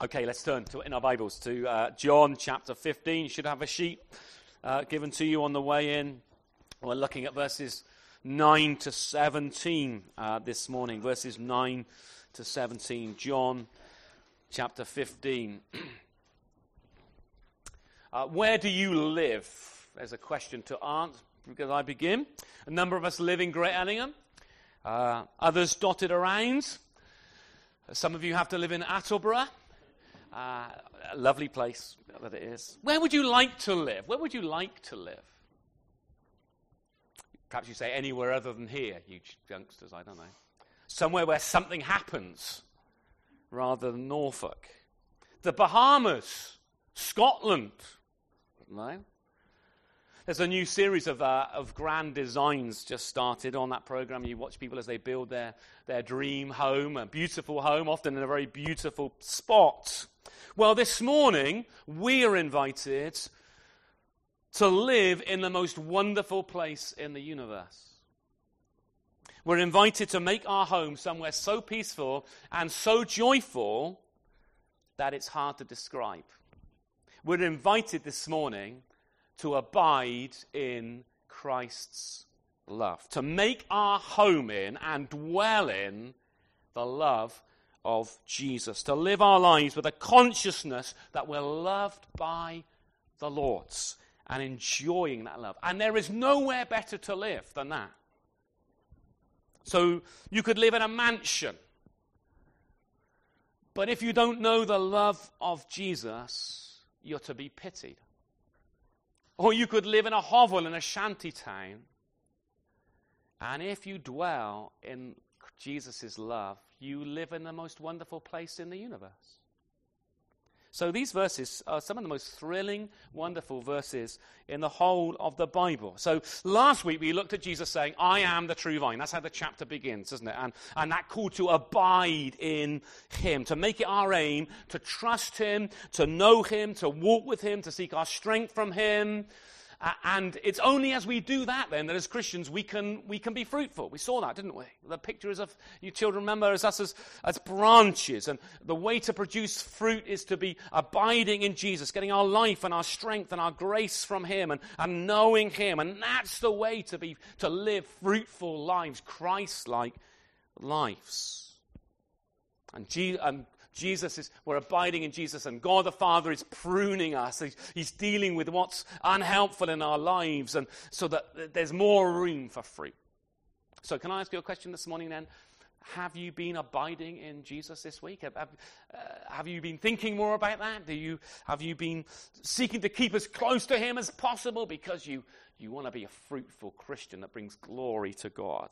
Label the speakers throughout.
Speaker 1: Okay, let's turn in our Bibles to John chapter 15. You should have a sheet given to you on the way in. We're looking at verses 9 to 17 this morning. Verses 9 to 17. John chapter 15. Where do you live? There's a question to answer because I begin. A number of us live in Great Ellingham. Others dotted around. Some of you have to live in Attleborough. A lovely place that it is. Where would you like to live? Where would you like to live? Perhaps you say anywhere other than here, you youngsters, I don't know. Somewhere where something happens rather than Norfolk. The Bahamas, Scotland. No? There's a new series of grand designs just started on that program. You watch people as they build their dream home, a beautiful home, often in a very beautiful spot. Well, this morning, we are invited to live in the most wonderful place in the universe. We're invited to make our home somewhere so peaceful and so joyful that it's hard to describe. We're invited this morning to abide in Christ's love, to make our home in and dwell in the love of Jesus, to live our lives with a consciousness that we're loved by the Lord and enjoying that love. And there is nowhere better to live than that. So you could live in a mansion, but if you don't know the love of Jesus, you're to be pitied. Or you could live in a hovel in a shanty town, and if you dwell in Jesus' love, you live in the most wonderful place in the universe. So these verses are some of the most thrilling, wonderful verses in the whole of the Bible. So last week we looked at Jesus saying, I am the true vine. That's how the chapter begins, isn't it? And that call to abide in him, to make it our aim, to trust him, to know him, to walk with him, to seek our strength from him. And it's only as we do that then that as Christians we can be fruitful. We saw that, didn't we? The picture is of, you children remember, as us as branches. And the way to produce fruit is to be abiding in Jesus, getting our life and our strength and our grace from him and knowing him. And that's the way to live fruitful lives, Christ-like lives. And we're abiding in Jesus, and God the Father is pruning us. He's dealing with what's unhelpful in our lives, and so that there's more room for fruit. So can I ask you a question this morning then? Have you been abiding in Jesus this week? Have you been thinking more about that? Have you been seeking to keep as close to him as possible because you want to be a fruitful Christian that brings glory to God?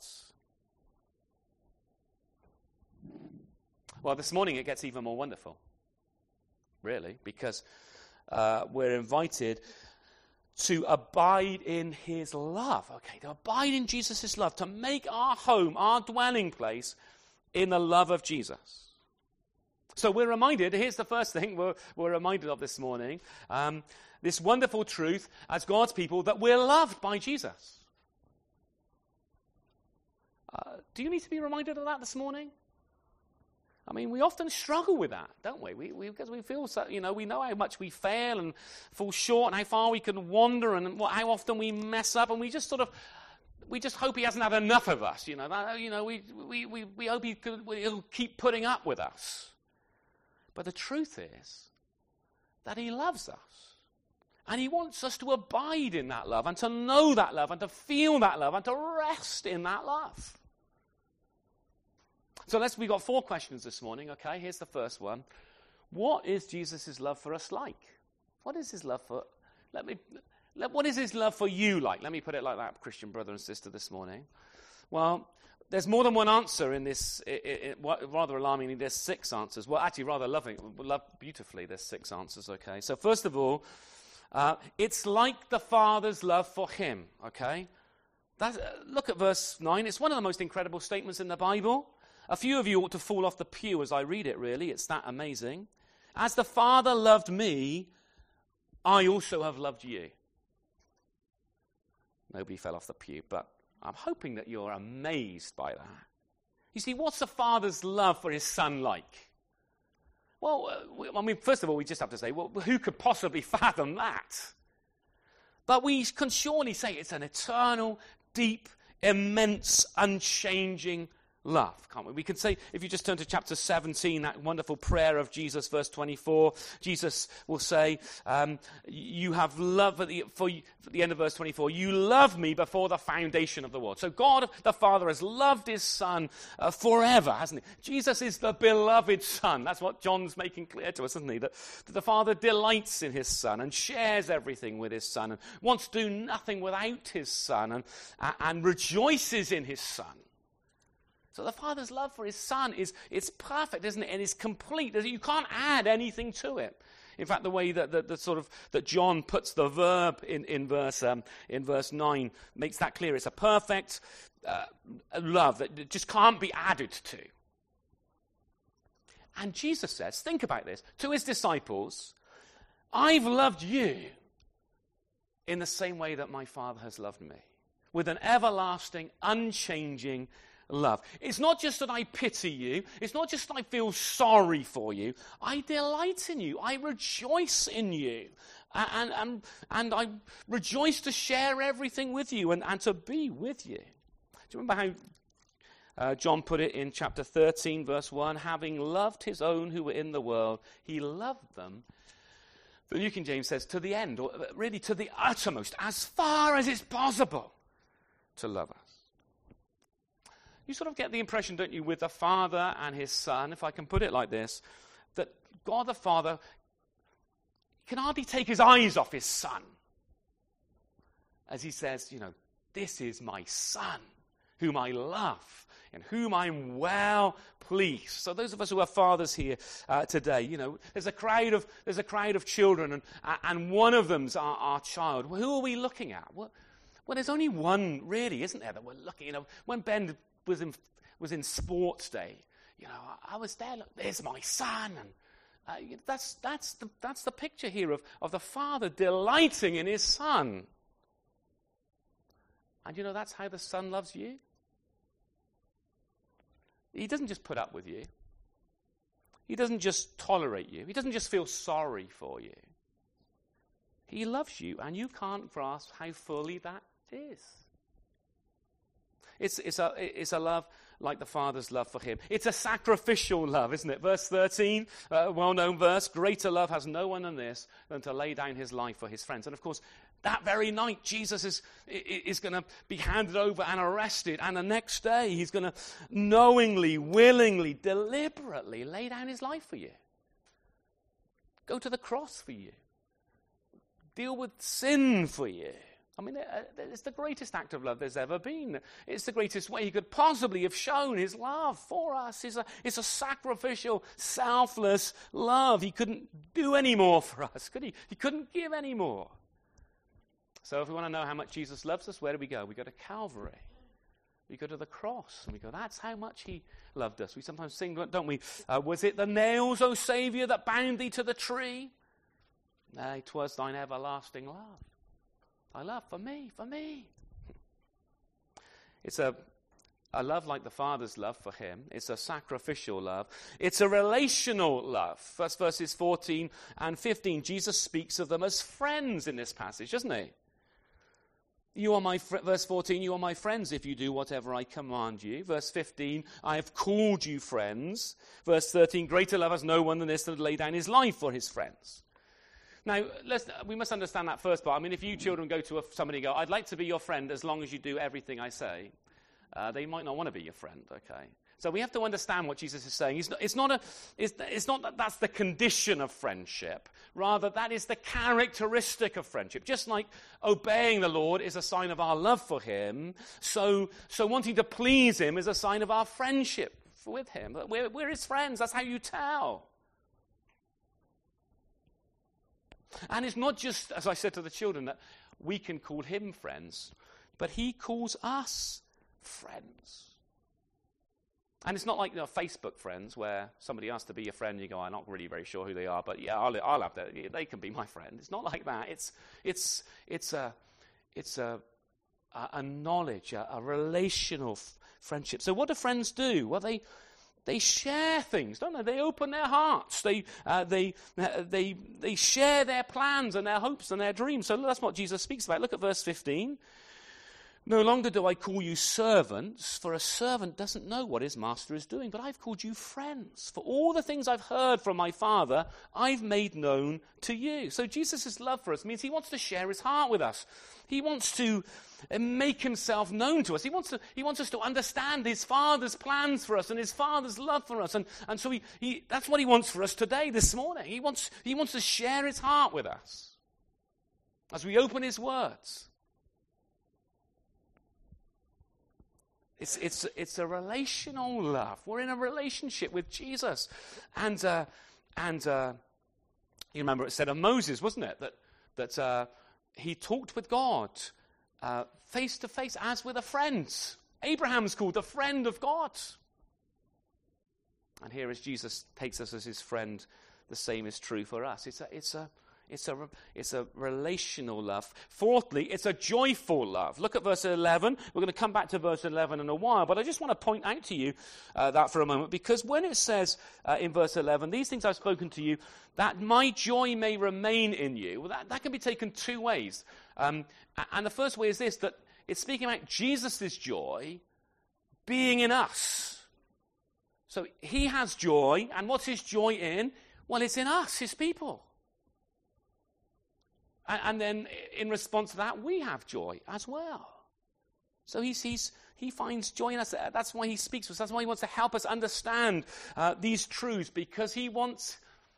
Speaker 1: Well, this morning it gets even more wonderful, really, because we're invited to abide in his love, okay, to abide in Jesus' love, to make our home, our dwelling place in the love of Jesus. So we're reminded, here's the first thing we're reminded of this morning, this wonderful truth as God's people that we're loved by Jesus. Do you need to be reminded of that this morning? I mean, we often struggle with that, don't we? Because we feel so, we know how much we fail and fall short and how far we can wander and how often we mess up, and we just hope he hasn't had enough of us, we hope he'll keep putting up with us. But the truth is that he loves us. And he wants us to abide in that love and to know that love and to feel that love and to rest in that love. So we've got 4 questions this morning, okay? Here's the first one. What is Jesus' love for us like? What is his love for... What is his love for you like? Let me put it like that, Christian brother and sister, this morning. Well, there's more than one answer in this. Rather alarmingly, there's 6 answers. Well, actually, beautifully, there's 6 answers, okay? So first of all, it's like the Father's love for him, okay? Look at verse 9. It's one of the most incredible statements in the Bible. A few of you ought to fall off the pew as I read it, really. It's that amazing. As the Father loved me, I also have loved you. Nobody fell off the pew, but I'm hoping that you're amazed by that. You see, what's the Father's love for his Son like? Well, first of all, we just have to say, well, who could possibly fathom that? But we can surely say it's an eternal, deep, immense, unchanging love, can't we? We can say, if you just turn to chapter 17, that wonderful prayer of Jesus, verse 24, Jesus will say, you have love, at the end of verse 24, you love me before the foundation of the world. So God, the Father, has loved his Son forever, hasn't he? Jesus is the beloved Son. That's what John's making clear to us, isn't he? That the Father delights in his Son and shares everything with his Son and wants to do nothing without his Son and rejoices in his Son. So the Father's love for his Son it's perfect, isn't it? And it's complete. You can't add anything to it. In fact, the way that John puts the verb in verse 9 makes that clear. It's a perfect love that just can't be added to. And Jesus says, think about this, to his disciples, I've loved you in the same way that my Father has loved me, with an everlasting, unchanging love. It's not just that I pity you. It's not just that I feel sorry for you. I delight in you. I rejoice in you. And I rejoice to share everything with you and to be with you. Do you remember how John put it in chapter 13, verse 1? Having loved his own who were in the world, he loved them. The New King James says to the end, or really to the uttermost, as far as it's possible to love us. You sort of get the impression, don't you, with the Father and his Son, if I can put it like this, that God the Father can hardly take his eyes off his Son. As he says, this is my Son, whom I love, in whom I'm well pleased. So those of us who are fathers here today, there's a crowd of children, and one of them's our child. Well, who are we looking at? Well, there's only one, really, isn't there, that we're looking. When Ben was in sports day, I was there. Look, there's my son, and that's the picture here of the Father delighting in his Son. And that's how the Son loves you. He doesn't just put up with you. He doesn't just tolerate you. He doesn't just feel sorry for you. He loves you, and you can't grasp how fully that is. It's a love like the Father's love for him. It's a sacrificial love, isn't it? Verse 13, a well-known verse, greater love has no one than this, than to lay down his life for his friends. And of course, that very night, Jesus is going to be handed over and arrested. And the next day, he's going to knowingly, willingly, deliberately lay down his life for you. Go to the cross for you. Deal with sin for you. It's the greatest act of love there's ever been. It's the greatest way he could possibly have shown his love for us. It's a sacrificial, selfless love. He couldn't do any more for us, could he? He couldn't give any more. So if we want to know how much Jesus loves us, where do we go? We go to Calvary. We go to the cross, and we go, that's how much he loved us. We sometimes sing, don't we? Was it the nails, O Saviour, that bound thee to the tree? Nay, 'twas thine everlasting love. Thy love for me. It's a love like the Father's love for him. It's a sacrificial love. It's a relational love. First verses 14 and 15, Jesus speaks of them as friends in this passage, doesn't he? Verse 14, you are my friends if you do whatever I command you. Verse 15, I have called you friends. Verse 13, greater love has no one than this, to lay down his life for his friends. Now, we must understand that first part. If you children go to somebody and go, I'd like to be your friend as long as you do everything I say, they might not want to be your friend, okay? So we have to understand what Jesus is saying. It's not that that's the condition of friendship. Rather, that is the characteristic of friendship. Just like obeying the Lord is a sign of our love for him, so wanting to please him is a sign of our friendship with him. We're his friends. That's how you tell. And it's not just, as I said to the children, that we can call him friends, but he calls us friends. And it's not like Facebook friends where somebody asks to be your friend and you go, I'm not really very sure who they are, but yeah, I'll have that. They can be my friend. It's not like that. It's a knowledge, a relational friendship. So what do friends do? Well, they share things, don't they? They open their hearts. They share their plans and their hopes and their dreams. So that's what Jesus speaks about. Look at verse 15. No longer do I call you servants, for a servant doesn't know what his master is doing, but I've called you friends. For all the things I've heard from my Father, I've made known to you. So Jesus' love for us means he wants to share his heart with us. He wants to make himself known to us. He wants us to understand his Father's plans for us and his Father's love for us. And so that's what he wants for us today, this morning. He wants to share his heart with us as we open his words. It's a relational love. We're in a relationship with Jesus. And you remember it said of Moses, wasn't it? That he talked with God face to face as with a friend. Abraham's called the friend of God. And here as Jesus takes us as his friend, the same is true for us. It's a relational love. Fourthly, it's a joyful love. Look at verse 11. We're going to come back to verse 11 in a while, but I just want to point out to you that for a moment, because when it says in verse 11, these things I've spoken to you, that my joy may remain in you, well, that can be taken two ways. And the first way is this, that it's speaking about Jesus' joy being in us. So he has joy, and what's his joy in? Well, it's in us, his people. And then in response to that, we have joy as well. So he finds joy in us. That's why he speaks to us. That's why he wants to help us understand these truths, because he wants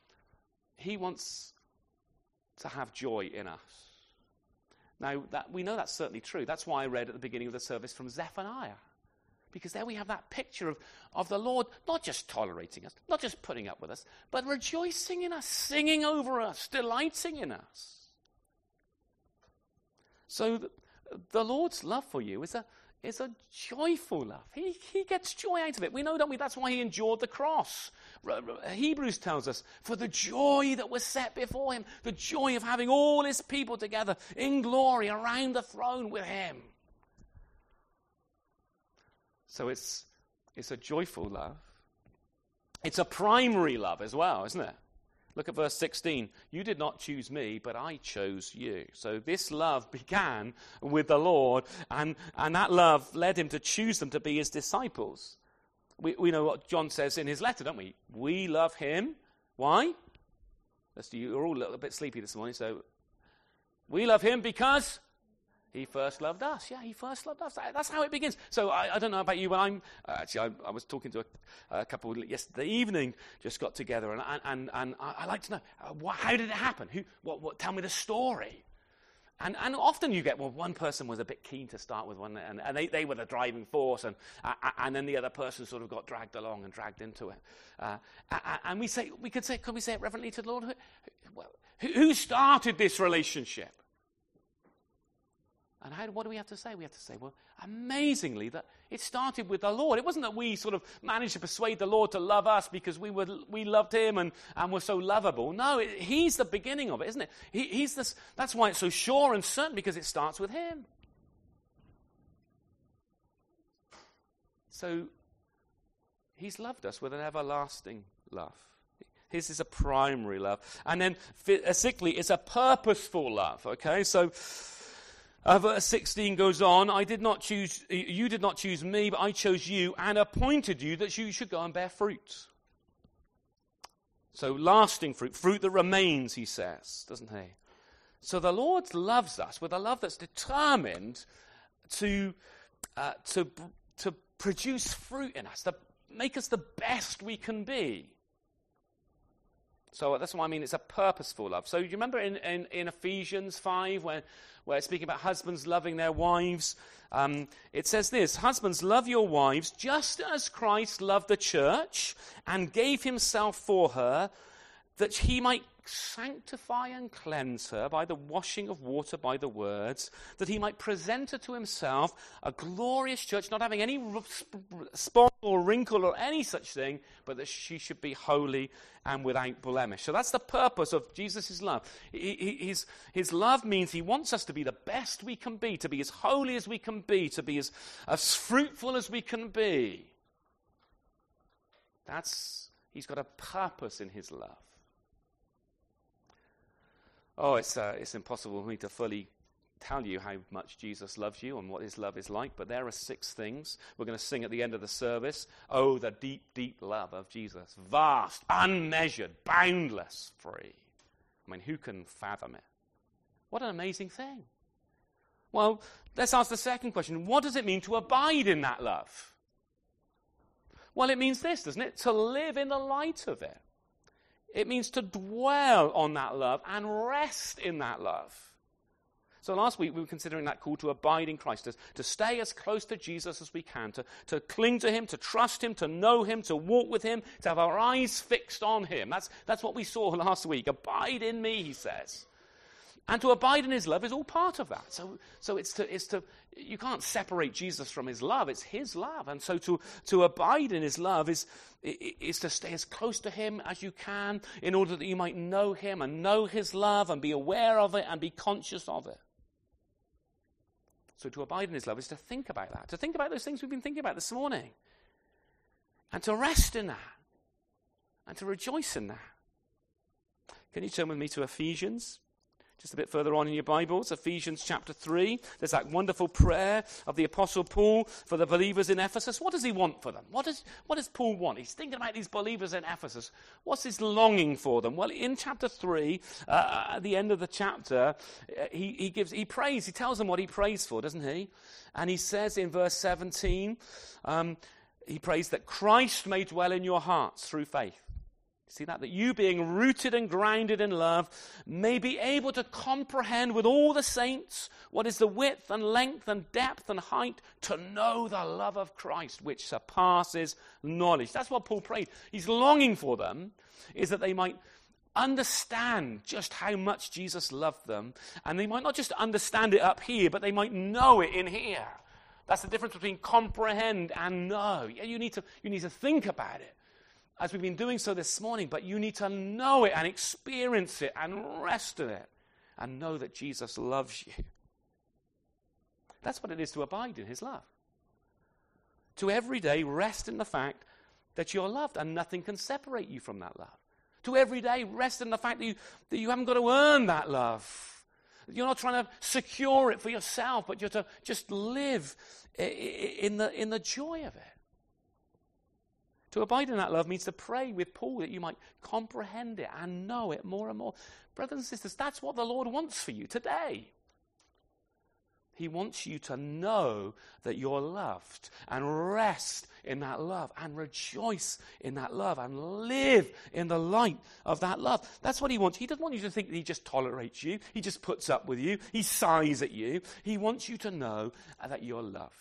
Speaker 1: to have joy in us. Now, we know that's certainly true. That's why I read at the beginning of the service from Zephaniah. Because there we have that picture of the Lord not just tolerating us, not just putting up with us, but rejoicing in us, singing over us, delighting in us. So the Lord's love for you is a joyful love. He gets joy out of it. We know, don't we? That's why he endured the cross. Hebrews tells us, for the joy that was set before him, the joy of having all his people together in glory around the throne with him. So it's a joyful love. It's a primary love as well, isn't it? Look at verse 16. You did not choose me, but I chose you. So this love began with the Lord, and that love led him to choose them to be his disciples. We know what John says in his letter, don't we? We love him. Why? You're all a little bit sleepy this morning, so we love him because he first loved us. Yeah, he first loved us. That's how it begins. So I don't know about you, but I was talking to a couple yesterday evening, just got together, and I like to know, how did it happen? Tell me the story. And often you get, one person was a bit keen to start with one, and they were the driving force, and then the other person sort of got dragged along and dragged into it. And could we say it reverently to the Lord? Who started this relationship? And what do we have to say? We have to say, amazingly, that it started with the Lord. It wasn't that we sort of managed to persuade the Lord to love us because we loved him and were so lovable. No, he's the beginning of it, isn't it? He's this. That's why it's so sure and certain, because it starts with him. So he's loved us with an everlasting love. His is a primary love. And then, sixthly, it's a purposeful love. Okay, so verse 16 goes on, you did not choose me, but I chose you and appointed you that you should go and bear fruit. So lasting fruit that remains, he says, doesn't he? So the Lord loves us with a love that's determined to produce fruit in us, to make us the best we can be. So that's what I mean, it's a purposeful love. So you remember in Ephesians 5, where it's speaking about husbands loving their wives, it says this, husbands, love your wives just as Christ loved the church and gave himself for her, that he might sanctify and cleanse her by the washing of water by the words, that he might present her to himself a glorious church, not having any spot or wrinkle or any such thing, but that she should be holy and without blemish. So that's the purpose of Jesus' love. His love means he wants us to be the best we can be, to be as holy as we can be, to be as fruitful as we can be. He's got a purpose in his love. Oh, it's impossible for me to fully tell you how much Jesus loves you and what his love is like, but there are 6 things we're going to sing at the end of the service. Oh, the deep, deep love of Jesus. Vast, unmeasured, boundless, free. I mean, who can fathom it? What an amazing thing. Well, let's ask the second question. What does it mean to abide in that love? Well, it means this, doesn't it? To live in the light of it. It means to dwell on that love and rest in that love. So last week we were considering that call to abide in Christ, to stay as close to Jesus as we can, to cling to him, to trust him, to know him, to walk with him, to have our eyes fixed on him. That's what we saw last week. Abide in me, he says. And to abide in his love is all part of that. So it's to you can't separate Jesus from his love. It's his love. And so to abide in his love is to stay as close to him as you can in order that you might know him and know his love and be aware of it and be conscious of it. So to abide in his love is to think about that, to think about those things we've been thinking about this morning, and to rest in that, and to rejoice in that. Can you turn with me to Ephesians? Just a bit further on in your Bibles, Ephesians chapter 3. There's that wonderful prayer of the Apostle Paul for the believers in Ephesus. What does he want for them? What does Paul want? He's thinking about these believers in Ephesus. What's his longing for them? Well, in chapter 3, at the end of the chapter, he prays. He tells them what he prays for, doesn't he? And he says in verse 17, he prays that Christ may dwell in your hearts through faith. See that you being rooted and grounded in love may be able to comprehend with all the saints what is the width and length and depth and height, to know the love of Christ which surpasses knowledge. That's what Paul prayed. He's longing for them is that they might understand just how much Jesus loved them, and they might not just understand it up here, but they might know it in here. That's the difference between comprehend and know. You need to think about it, as we've been doing so this morning, but you need to know it and experience it and rest in it and know that Jesus loves you. That's what it is to abide in his love. To every day rest in the fact that you're loved and nothing can separate you from that love. To every day rest in the fact that you haven't got to earn that love. You're not trying to secure it for yourself, but you're to just live in the joy of it. To abide in that love means to pray with Paul that you might comprehend it and know it more and more. Brothers and sisters, that's what the Lord wants for you today. He wants you to know that you're loved and rest in that love and rejoice in that love and live in the light of that love. That's what he wants. He doesn't want you to think that he just tolerates you. He just puts up with you. He sighs at you. He wants you to know that you're loved.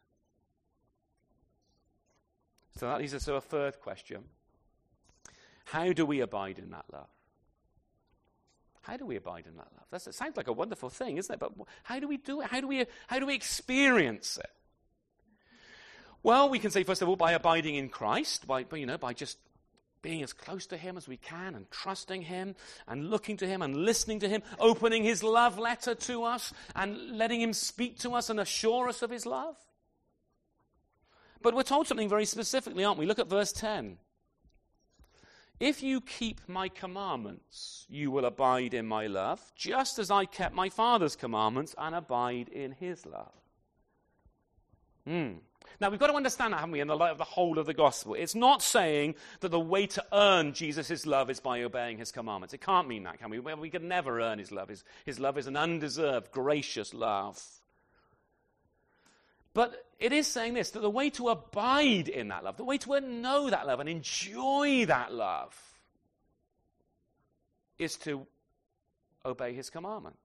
Speaker 1: So that leads us to a third question. How do we abide in that love? How do we abide in that love? It sounds like a wonderful thing, isn't it? But how do we do it? How do we experience it? Well, we can say, first of all, by abiding in Christ, by just being as close to him as we can and trusting him and looking to him and listening to him, opening his love letter to us and letting him speak to us and assure us of his love. But we're told something very specifically, aren't we? Look at verse 10. If you keep my commandments, you will abide in my love, just as I kept my Father's commandments and abide in his love. Now, we've got to understand that, haven't we, in the light of the whole of the gospel. It's not saying that the way to earn Jesus' love is by obeying his commandments. It can't mean that, can we? We can never earn his love. His love is an undeserved, gracious love. But it is saying this, that the way to abide in that love, the way to know that love and enjoy that love is to obey his commandments.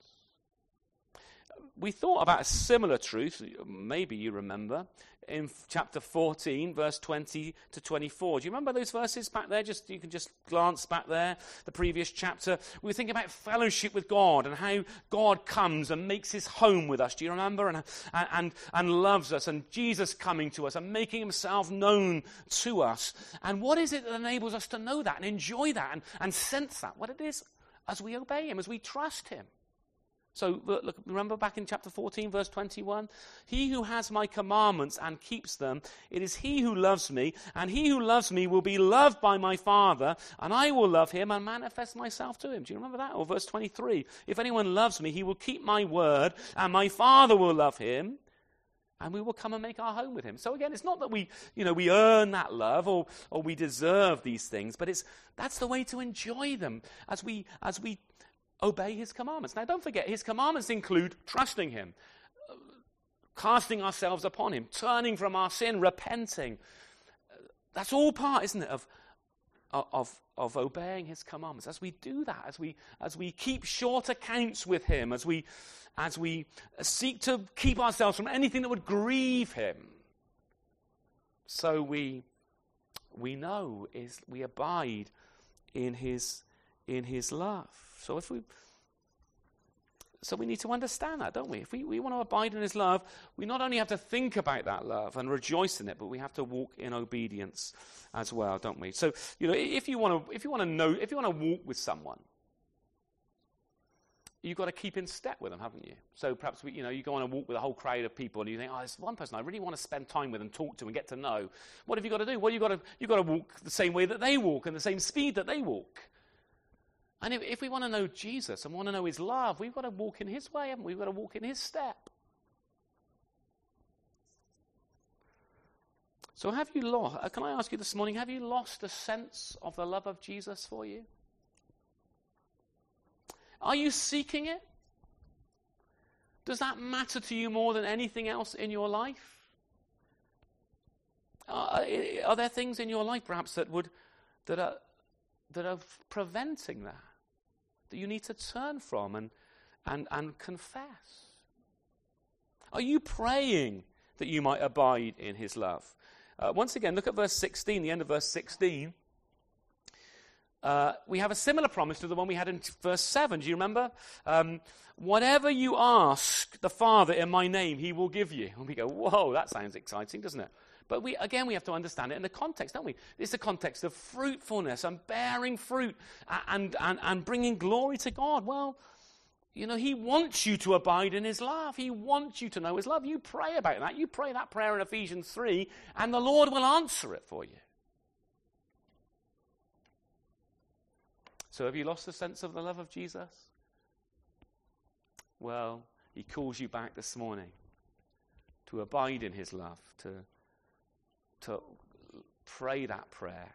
Speaker 1: We thought about a similar truth, maybe you remember, in chapter 14, verse 20 to 24. Do you remember those verses back there? You can just glance back there, the previous chapter. We were thinking about fellowship with God and how God comes and makes his home with us. Do you remember? And loves us, and Jesus coming to us and making himself known to us. And what is it that enables us to know that and enjoy that and sense that? What it is as we obey him, as we trust him. So look, remember back in chapter 14, verse 21? He who has my commandments and keeps them, it is he who loves me, and he who loves me will be loved by my Father, and I will love him and manifest myself to him. Do you remember that? Or verse 23, if anyone loves me, he will keep my word, and my Father will love him, and we will come and make our home with him. So again, it's not that we earn that love or we deserve these things, but that's the way to enjoy them as we obey his commandments. Now, don't forget, his commandments include trusting him, casting ourselves upon him, turning from our sin, repenting. That's all part, isn't it, of obeying his commandments. As we do that, as we keep short accounts with him, as we seek to keep ourselves from anything that would grieve him, so we know we abide in his love. So we need to understand that, don't we? If we want to abide in his love, we not only have to think about that love and rejoice in it, but we have to walk in obedience as well, don't we? So, if you want to walk with someone, you've got to keep in step with them, haven't you? So perhaps you go on a walk with a whole crowd of people, and you think, there's one person I really want to spend time with and talk to and get to know. What have you got to do? Well, you've got to walk the same way that they walk and the same speed that they walk. And if we want to know Jesus and want to know his love, we've got to walk in his way, haven't we? We've got to walk in his step. So can I ask you this morning, have you lost a sense of the love of Jesus for you? Are you seeking it? Does that matter to you more than anything else in your life? Are there things in your life perhaps that are preventing that you need to turn from and confess? Are you praying that you might abide in his love? Once again, look at verse 16, the end of verse 16. We have a similar promise to the one we had in verse 7. Do you remember? Whatever you ask the Father in my name, he will give you. And we go, whoa, that sounds exciting, doesn't it? But we have to understand it in the context, don't we? It's the context of fruitfulness and bearing fruit and bringing glory to God. Well, he wants you to abide in his love. He wants you to know his love. You pray about that. You pray that prayer in Ephesians 3, and the Lord will answer it for you. So have you lost the sense of the love of Jesus? Well, he calls you back this morning to abide in his love, to pray that prayer.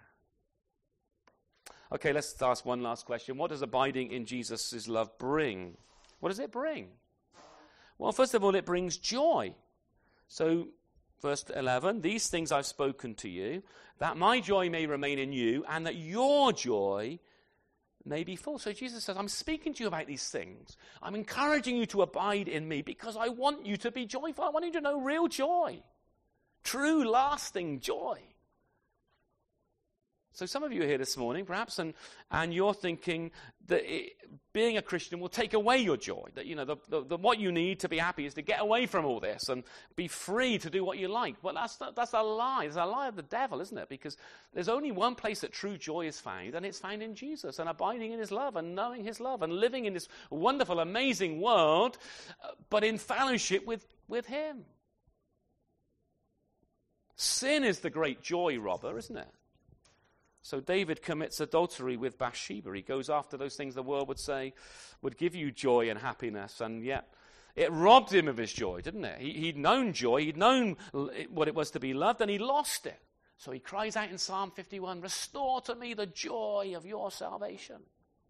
Speaker 1: Okay, let's ask one last question. What does abiding in Jesus' love bring? What does it bring? Well, first of all, it brings joy. So, verse 11, these things I've spoken to you, that my joy may remain in you, and that your joy may be full. So Jesus says, I'm speaking to you about these things. I'm encouraging you to abide in me because I want you to be joyful. I want you to know real joy. True, lasting joy. So some of you are here this morning, perhaps, and you're thinking that being a Christian will take away your joy. That what you need to be happy is to get away from all this and be free to do what you like. Well, that's a lie. It's a lie of the devil, isn't it? Because there's only one place that true joy is found, and it's found in Jesus, and abiding in his love, and knowing his love, and living in this wonderful, amazing world, but in fellowship with him. Sin is the great joy robber, isn't it? So David commits adultery with Bathsheba. He goes after those things the world would say would give you joy and happiness, and yet it robbed him of his joy, didn't it? He'd known joy, he'd known what it was to be loved, and he lost it. So he cries out in Psalm 51, restore to me the joy of your salvation.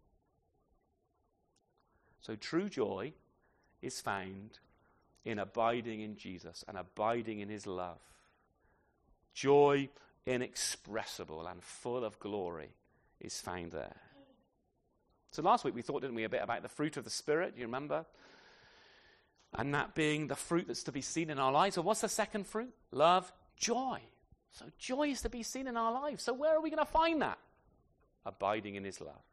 Speaker 1: So true joy is found in abiding in Jesus and abiding in his love. Joy inexpressible and full of glory is found there. So last week we thought, didn't we, a bit about the fruit of the Spirit, you remember? And that being the fruit that's to be seen in our lives. So what's the second fruit? Love, joy. So joy is to be seen in our lives. So where are we going to find that? Abiding in his love.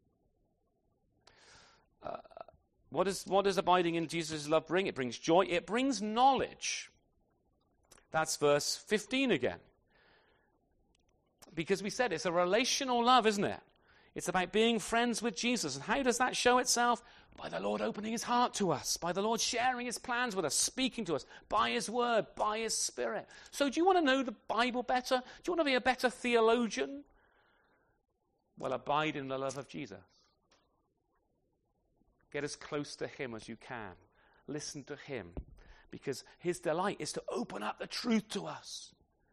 Speaker 1: What does abiding in Jesus' love bring? It brings joy. It brings knowledge. That's verse 15 again. Because we said it's a relational love, isn't it? It's about being friends with Jesus. And how does that show itself? By the Lord opening his heart to us, by the Lord sharing his plans with us, speaking to us, by his word, by his Spirit. So do you want to know the Bible better? Do you want to be a better theologian? Well, abide in the love of Jesus. Get as close to him as you can. Listen to him, because his delight is to open up the truth to us.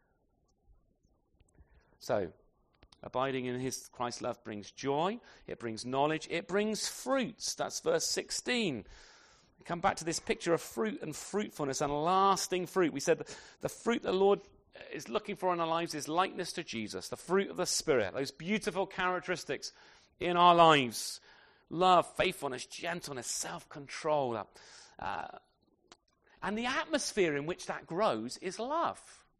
Speaker 1: So, abiding in his Christ's love brings joy, it brings knowledge, it brings fruits. That's verse 16. We come back to this picture of fruit and fruitfulness and lasting fruit. We said the fruit the Lord is looking for in our lives is likeness to Jesus, the fruit of the Spirit, those beautiful characteristics in our lives. Love, faithfulness, gentleness, self-control. And the atmosphere in which that grows is love.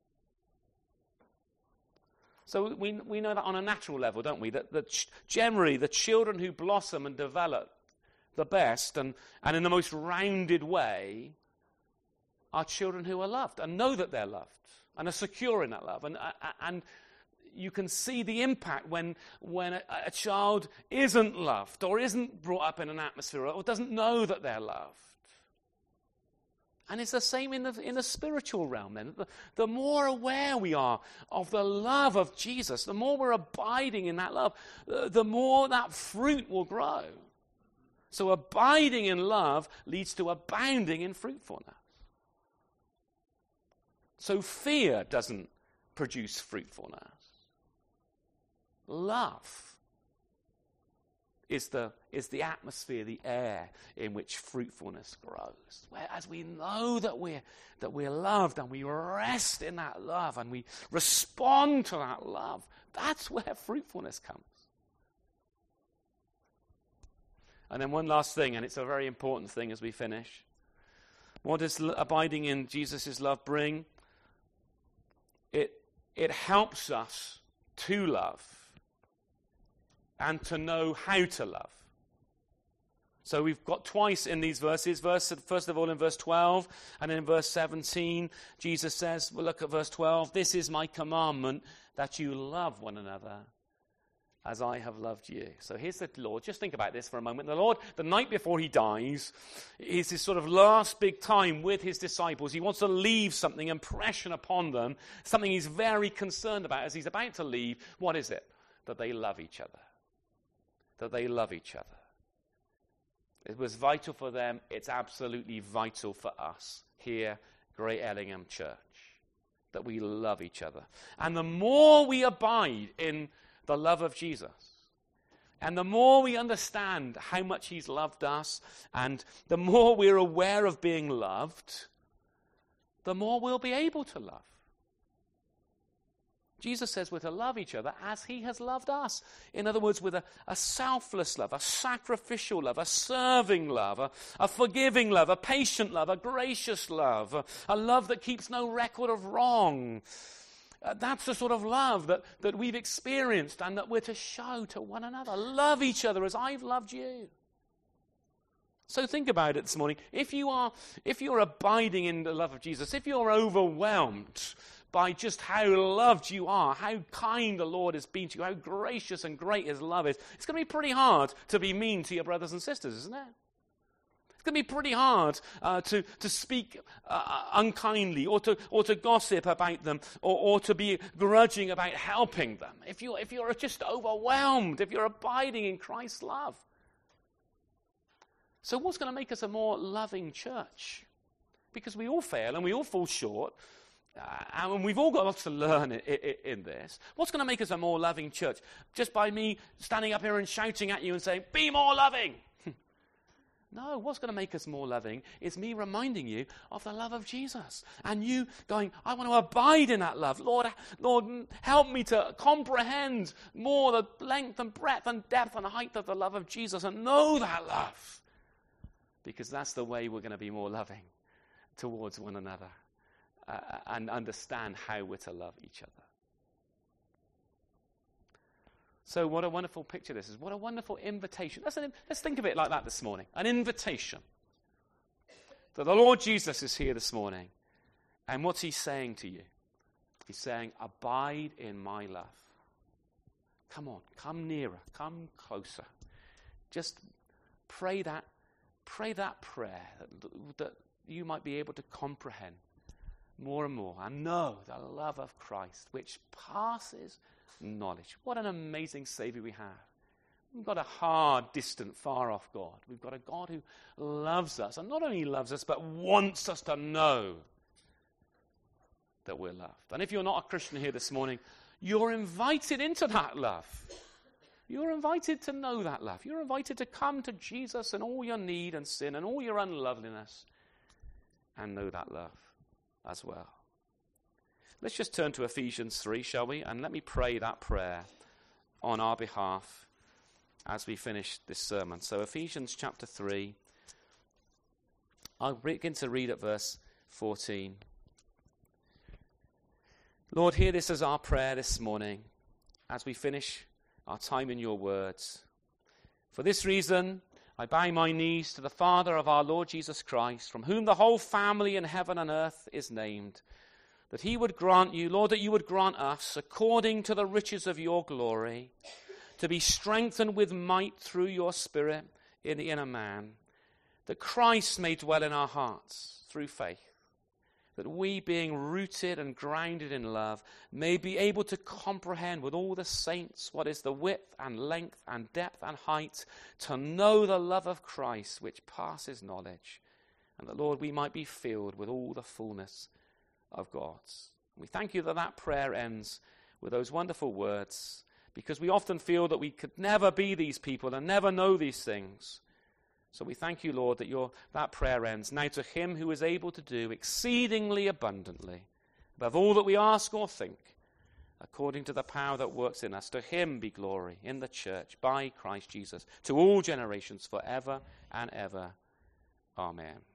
Speaker 1: So we know that on a natural level, don't we? That generally the children who blossom and develop the best and in the most rounded way are children who are loved and know that they're loved and are secure in that love. And you can see the impact when a child isn't loved or isn't brought up in an atmosphere or doesn't know that they're loved. And it's the same in the spiritual realm then. The more aware we are of the love of Jesus, the more we're abiding in that love, the more that fruit will grow. So abiding in love leads to abounding in fruitfulness. So fear doesn't produce fruitfulness. Love is the atmosphere, the air in which fruitfulness grows. Whereas we know that we're loved and we rest in that love and we respond to that love, that's where fruitfulness comes. And then one last thing, and it's a very important thing as we finish. What does abiding in Jesus' love bring? It helps us to love and to know how to love. So we've got twice in these verses. First of all in verse 12 and then in verse 17, Jesus says, well, look at verse 12, this is my commandment, that you love one another as I have loved you. So here's the Lord. Just think about this for a moment. The Lord, the night before he dies, is his sort of last big time with his disciples. He wants to leave something, impression upon them, something he's very concerned about as he's about to leave. What is it? That they love each other. That they love each other. It was vital for them. It's absolutely vital for us here, Great Ellingham Church, that we love each other. And the more we abide in the love of Jesus, and the more we understand how much he's loved us, and the more we're aware of being loved, the more we'll be able to love. Jesus says we're to love each other as he has loved us. In other words, with a selfless love, a sacrificial love, a serving love, a forgiving love, a patient love, a gracious love, a love that keeps no record of wrong. That's the sort of love that we've experienced and that we're to show to one another. Love each other as I've loved you. So think about it this morning. If you're abiding in the love of Jesus, if you're overwhelmed by just how loved you are, how kind the Lord has been to you, how gracious and great his love is, it's going to be pretty hard to be mean to your brothers and sisters, isn't it? It's going to be pretty hard to speak unkindly or to gossip about them or to be grudging about helping them. If you're just overwhelmed, if you're abiding in Christ's love. So what's going to make us a more loving church? Because we all fail and we all fall short. And we've all got lots to learn in this. What's going to make us a more loving church? Just by me standing up here and shouting at you and saying, be more loving. No, what's going to make us more loving is me reminding you of the love of Jesus. And you going, I want to abide in that love. Lord, help me to comprehend more the length and breadth and depth and height of the love of Jesus and know that love. Because that's the way we're going to be more loving towards one another. And understand how we're to love each other. So what a wonderful picture this is. What a wonderful invitation. Let's think of it like that this morning. An invitation. That the Lord Jesus is here this morning. And what's he saying to you? He's saying, abide in my love. Come on, come nearer, come closer. Just pray that prayer that you might be able to comprehend more and more and know the love of Christ, which passes knowledge. What an amazing Savior we have. We've got a hard, distant, far-off God. We've got a God who loves us, and not only loves us, but wants us to know that we're loved. And if you're not a Christian here this morning, you're invited into that love. You're invited to know that love. You're invited to come to Jesus and all your need and sin and all your unloveliness and know that love as well. Let's just turn to Ephesians 3, shall we? And let me pray that prayer on our behalf as we finish this sermon. So Ephesians chapter 3, I'll begin to read at verse 14. Lord, hear this as our prayer this morning as we finish our time in your words. For this reason, I bow my knees to the Father of our Lord Jesus Christ, from whom the whole family in heaven and earth is named, that he would grant you, Lord, that you would grant us, according to the riches of your glory, to be strengthened with might through your Spirit in the inner man, that Christ may dwell in our hearts through faith, that we, being rooted and grounded in love, may be able to comprehend with all the saints what is the width and length and depth and height, to know the love of Christ which passes knowledge, and that, Lord, we might be filled with all the fullness of God. We thank you that that prayer ends with those wonderful words, because we often feel that we could never be these people and never know these things. So we thank you, Lord, that that prayer ends. Now to him who is able to do exceedingly abundantly, above all that we ask or think, according to the power that works in us, to him be glory in the church by Christ Jesus, to all generations forever and ever. Amen.